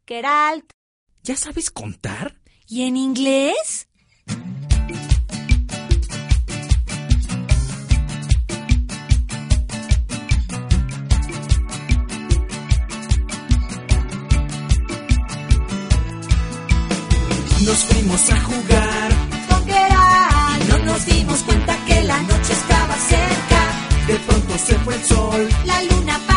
Geralt. ¿Ya sabes contar? ¿Y en inglés? Nos fuimos a jugar Con Geralt. no nos dimos cuenta que la noche estaba cerca. De pronto se fue el sol. La luna